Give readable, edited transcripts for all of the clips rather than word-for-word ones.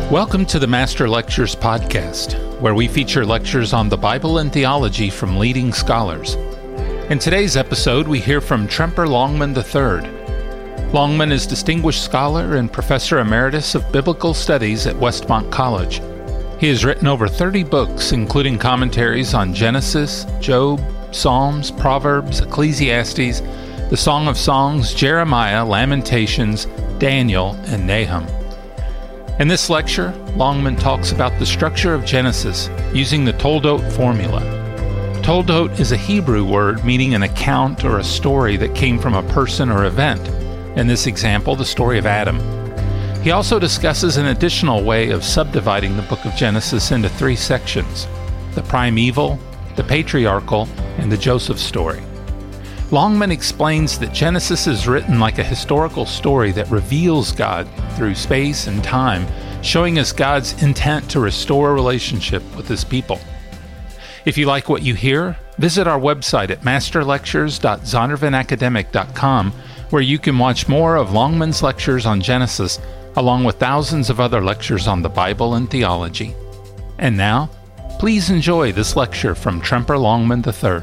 Welcome to the Master Lectures podcast, where we feature lectures on the Bible and theology from leading scholars. In today's episode, we hear from Tremper Longman III. Longman is Distinguished Scholar and Professor Emeritus of Biblical Studies at Westmont College. He has written over 30 books, including commentaries on Genesis, Job, Psalms, Proverbs, Ecclesiastes, the Song of Songs, Jeremiah, Lamentations, Daniel, and Nahum. In this lecture, Longman talks about the structure of Genesis using the Toldot formula. Toldot is a Hebrew word meaning an account or a story that came from a person or event. In this example, the story of Adam. He also discusses an additional way of subdividing the book of Genesis into 3 sections: the primeval, the patriarchal, and the Joseph story. Longman explains that Genesis is written like a historical story that reveals God through space and time, showing us God's intent to restore a relationship with His people. If you like what you hear, visit our website at masterlectures.zondervanacademic.com, where you can watch more of Longman's lectures on Genesis, along with thousands of other lectures on the Bible and theology. And now, please enjoy this lecture from Tremper Longman III.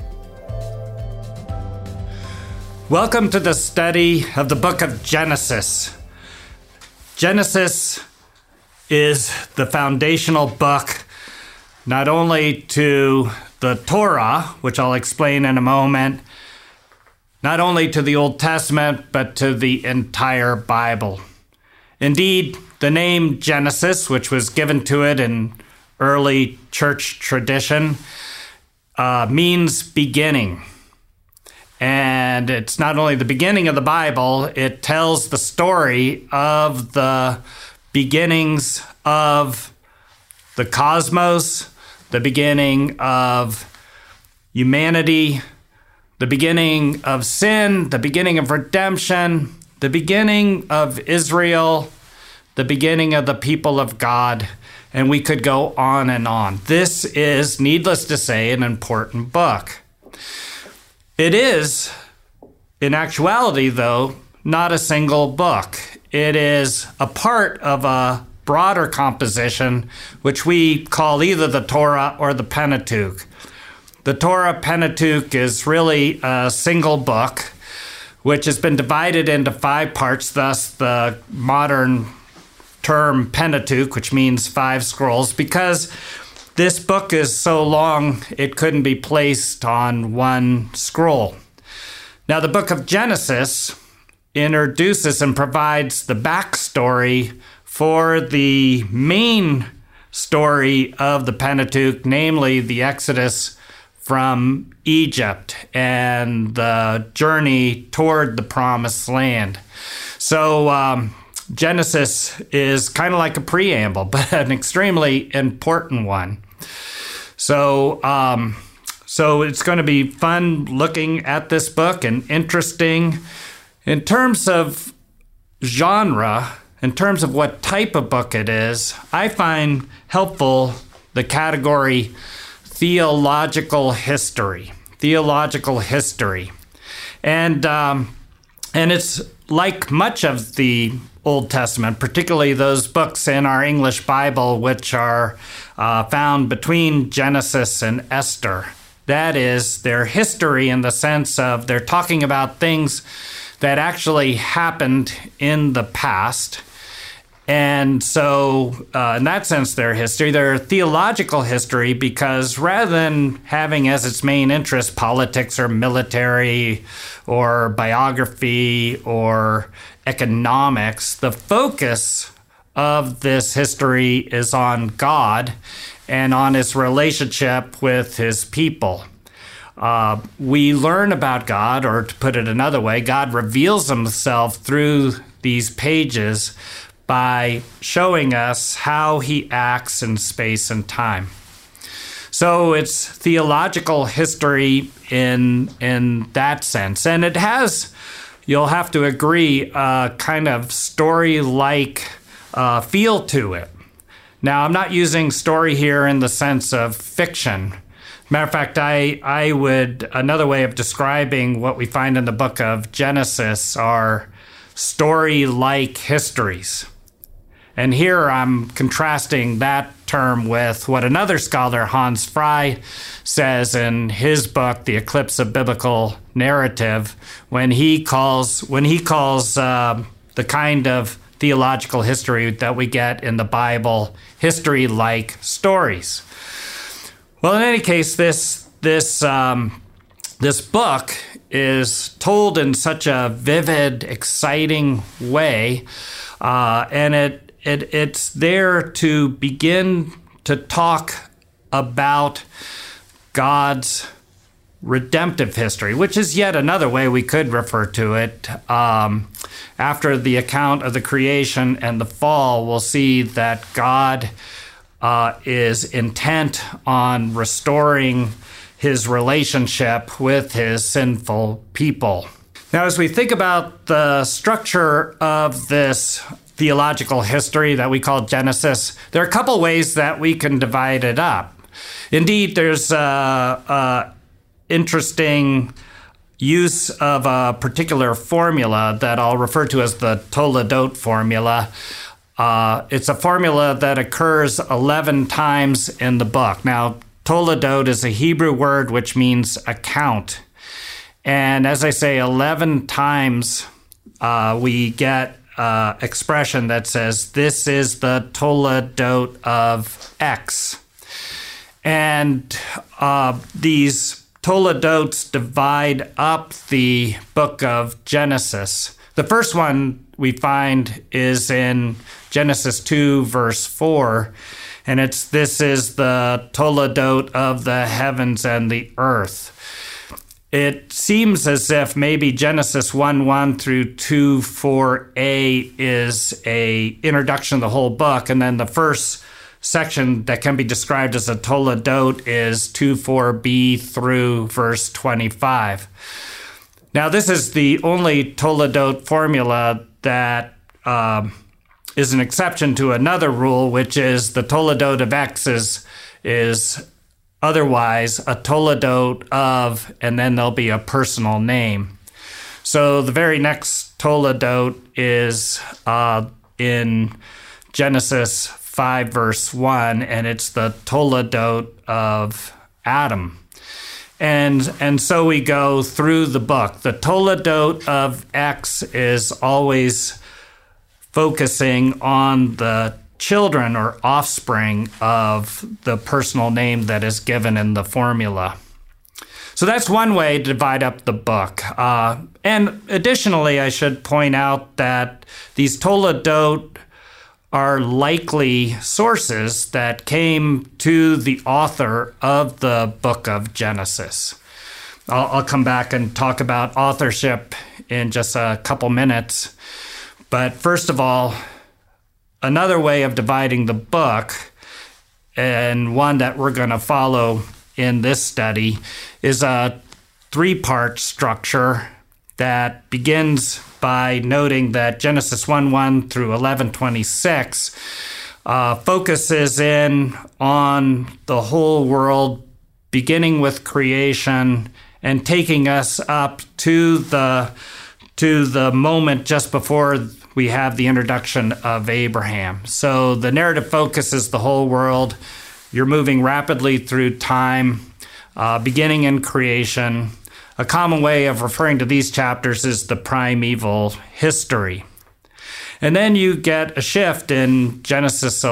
Welcome to the study of the book of Genesis. Genesis is the foundational book not only to the Torah, which I'll explain in a moment, not only to the Old Testament, but to the entire Bible. Indeed, the name Genesis, which was given to it in early church tradition, means beginning. And it's not only the beginning of the Bible, it tells the story of the beginnings of the cosmos, the beginning of humanity, the beginning of sin, the beginning of redemption, the beginning of Israel, the beginning of the people of God, and we could go on and on. This is, needless to say, an important book. It is, in actuality, though, not a single book. It is a part of a broader composition, which we call either the Torah or the Pentateuch. The Torah Pentateuch is really a single book, which has been divided into 5 parts, thus the modern term Pentateuch, which means 5 scrolls, because this book is so long it couldn't be placed on one scroll. Now, the book of Genesis introduces and provides the backstory for the main story of the Pentateuch, namely the Exodus from Egypt and the journey toward the Promised Land. So Genesis is kind of like a preamble, but an extremely important one. So it's going to be fun looking at this book and interesting. In terms of genre, in terms of what type of book it is, I find helpful the category theological history. Theological history. And it's like much of the Old Testament, particularly those books in our English Bible, which are found between Genesis and Esther. That is, their history in the sense of they're talking about things that actually happened in the past. And so, in that sense, their history. Their theological history, because rather than having as its main interest politics or military or biography or economics, the focus of this history is on God and on His relationship with His people. We learn about God, or to put it another way, God reveals Himself through these pages by showing us how He acts in space and time. So it's theological history in that sense. And it has, you'll have to agree, a kind of story-like feel to it. Now, I'm not using story here in the sense of fiction. Matter of fact, I would, another way of describing what we find in the book of Genesis are story-like histories. And here I'm contrasting that term with what another scholar, Hans Frey, says in his book, The Eclipse of Biblical Narrative, when he calls the kind of theological history that we get in the Bible history-like stories. Well, in any case, this book is told in such a vivid, exciting way, and it's there to begin to talk about God's redemptive history, which is yet another way we could refer to it. After the account of the creation and the fall, we'll see that God is intent on restoring his relationship with his sinful people. Now, as we think about the structure of this theological history that we call Genesis, there are a couple ways that we can divide it up. Indeed, there's interesting use of a particular formula that I'll refer to as the Toledot formula. It's a formula that occurs 11 times in the book. Now, Toledot is a Hebrew word which means account. And as I say, 11 times we get an expression that says, this is the Toledot of X. And these Toledots divide up the book of Genesis. The first one we find is in Genesis 2, verse 4, and this is the Toledot of the heavens and the earth. It seems as if maybe Genesis 1:1 through 2:4a is a introduction of the whole book, and then the first section that can be described as a Toledot is 2:4b through verse 25. Now, this is the only Toledot formula that is an exception to another rule, which is the Toledot of X is otherwise a Toledot of, and then there'll be a personal name. So the very next Toledot is in Genesis 5, verse 1, and it's the Toledot of Adam. And so we go through the book. The Toledot of X is always focusing on the children or offspring of the personal name that is given in the formula. So that's one way to divide up the book. And additionally, I should point out that these Toledot are likely sources that came to the author of the book of Genesis. I'll come back and talk about authorship in just a couple minutes. But first of all, another way of dividing the book, and one that we're going to follow in this study, is a three-part structure that begins by noting that Genesis 1:1 through 11:26 focuses in on the whole world, beginning with creation and taking us up to the moment just before we have the introduction of Abraham. So the narrative focuses the whole world. You're moving rapidly through time, beginning in creation. A common way of referring to these chapters is the primeval history. And then you get a shift in Genesis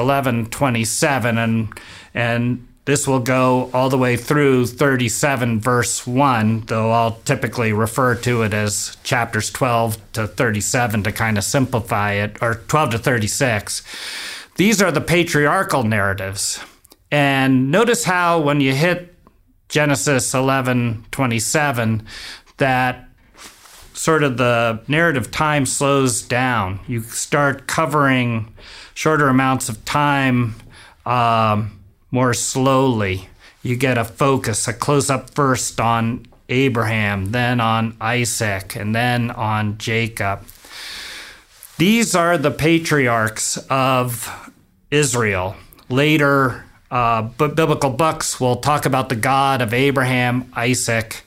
11:27, and this will go all the way through 37 verse 1, though I'll typically refer to it as chapters 12 to 37 to kind of simplify it, or 12 to 36. These are the patriarchal narratives. And notice how when you hit Genesis 11:27, that sort of the narrative time slows down. You start covering shorter amounts of time more slowly. You get a focus, a close-up first on Abraham, then on Isaac, and then on Jacob. These are the patriarchs of Israel. Later, biblical books will talk about the God of Abraham, Isaac,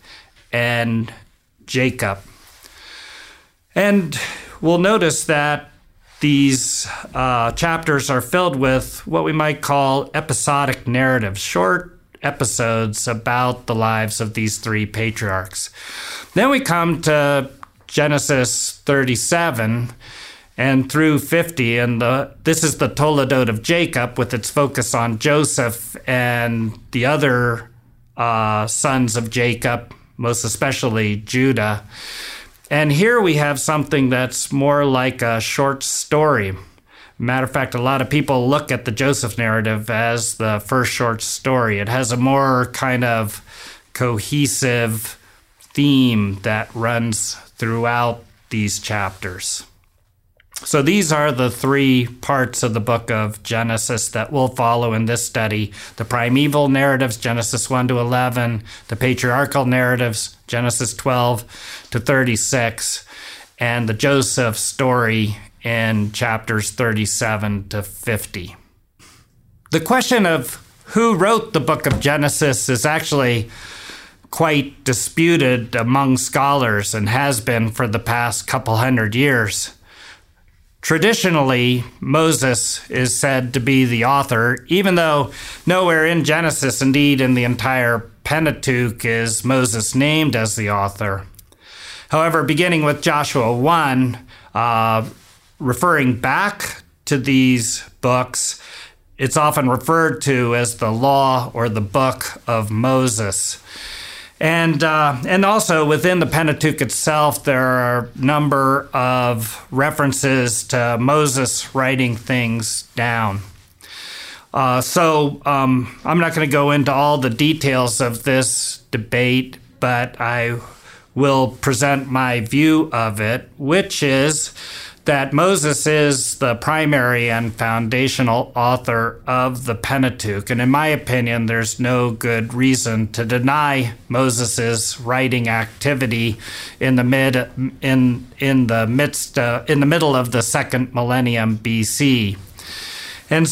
and Jacob. And we'll notice that these chapters are filled with what we might call episodic narratives, short episodes about the lives of these three patriarchs. Then we come to Genesis 37 and through 50, and this is the Toledot of Jacob with its focus on Joseph and the other sons of Jacob, most especially Judah. And here we have something that's more like a short story. Matter of fact, a lot of people look at the Joseph narrative as the first short story. It has a more kind of cohesive theme that runs throughout these chapters. So these are the three parts of the book of Genesis that we'll follow in this study. The primeval narratives, Genesis 1 to 11, the patriarchal narratives, Genesis 12 to 36, and the Joseph story in chapters 37 to 50. The question of who wrote the book of Genesis is actually quite disputed among scholars and has been for the past couple hundred years. Traditionally, Moses is said to be the author, even though nowhere in Genesis, indeed in the entire Pentateuch, is Moses named as the author. However, beginning with Joshua 1, referring back to these books, it's often referred to as the law or the book of Moses. And also within the Pentateuch itself, there are a number of references to Moses writing things down. So I'm not going to go into all the details of this debate, but I will present my view of it, which is that Moses is the primary and foundational author of the Pentateuch. And in my opinion, there's no good reason to deny Moses's writing activity in the middle of the second millennium BC. And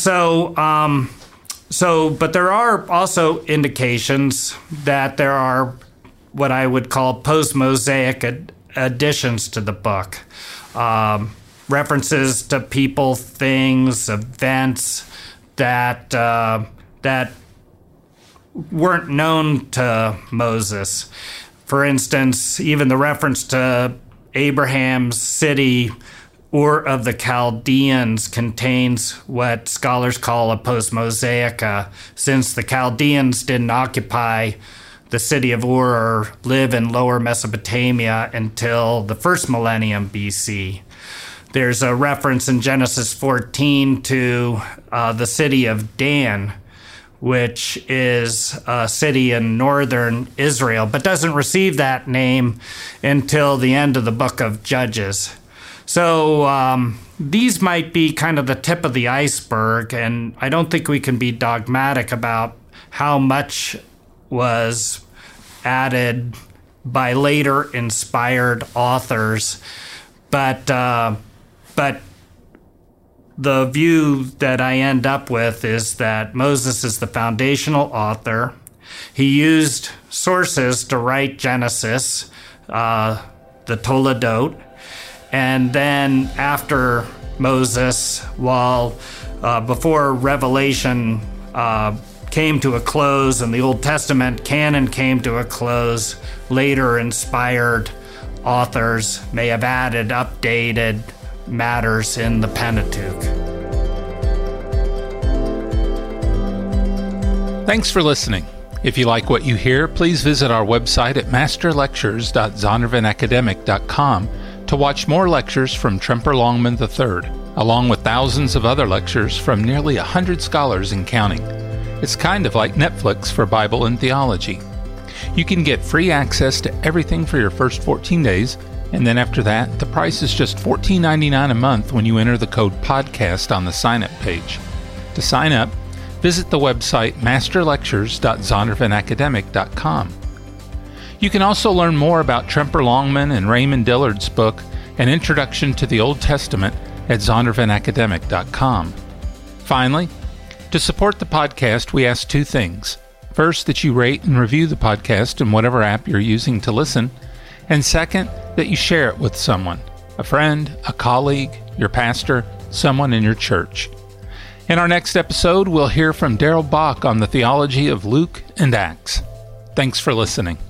but there are also indications that there are what I would call post-Mosaic additions to the book. References to people, things, events that weren't known to Moses. For instance, even the reference to Abraham's city, Ur of the Chaldeans, contains what scholars call a post-Mosaica, since the Chaldeans didn't occupy the city of Ur or live in lower Mesopotamia until the first millennium BC. There's a reference in Genesis 14 to the city of Dan, which is a city in northern Israel, but doesn't receive that name until the end of the book of Judges. So these might be kind of the tip of the iceberg, and I don't think we can be dogmatic about how much was added by later inspired authors, but the view that I end up with is that Moses is the foundational author. He used sources to write Genesis, the Toledot, and then after Moses, before Revelation came to a close and the Old Testament canon came to a close, later inspired authors may have added, updated matters in the Pentateuch. Thanks for listening. If you like what you hear, please visit our website at masterlectures.zondervanacademic.com to watch more lectures from Tremper Longman III, along with thousands of other lectures from nearly 100 scholars and counting. It's kind of like Netflix for Bible and theology. You can get free access to everything for your first 14 days, and then after that, the price is just $14.99 a month when you enter the code PODCAST on the sign-up page. To sign up, visit the website masterlectures.zondervanacademic.com. You can also learn more about Tremper Longman and Raymond Dillard's book, An Introduction to the Old Testament, at zondervanacademic.com. Finally, to support the podcast, we ask two things. First, that you rate and review the podcast in whatever app you're using to listen. And second, that you share it with someone, a friend, a colleague, your pastor, someone in your church. In our next episode, we'll hear from Darrell Bock on the theology of Luke and Acts. Thanks for listening.